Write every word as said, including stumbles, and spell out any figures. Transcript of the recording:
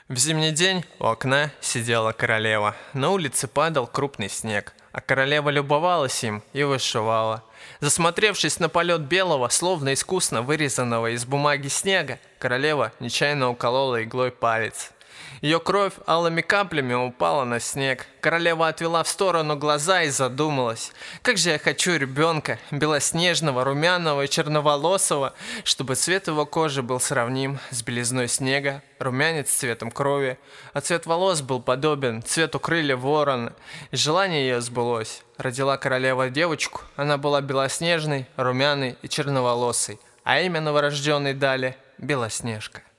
В зимний день у окна сидела королева. На улице падал крупный снег, а королева любовалась им и вышивала. Засмотревшись на полет белого, словно искусно вырезанного из бумаги снега, королева нечаянно уколола иглой палец. Ее кровь алыми каплями упала на снег. Королева отвела в сторону глаза и задумалась. Как же я хочу ребенка, белоснежного, румяного и черноволосого, чтобы цвет его кожи был сравним с белизной снега, румянец цветом крови, а цвет волос был подобен цвету крылья ворона. И желание ее сбылось. Родила королева девочку, она была белоснежной, румяной и черноволосой, а имя новорожденной дали Белоснежка.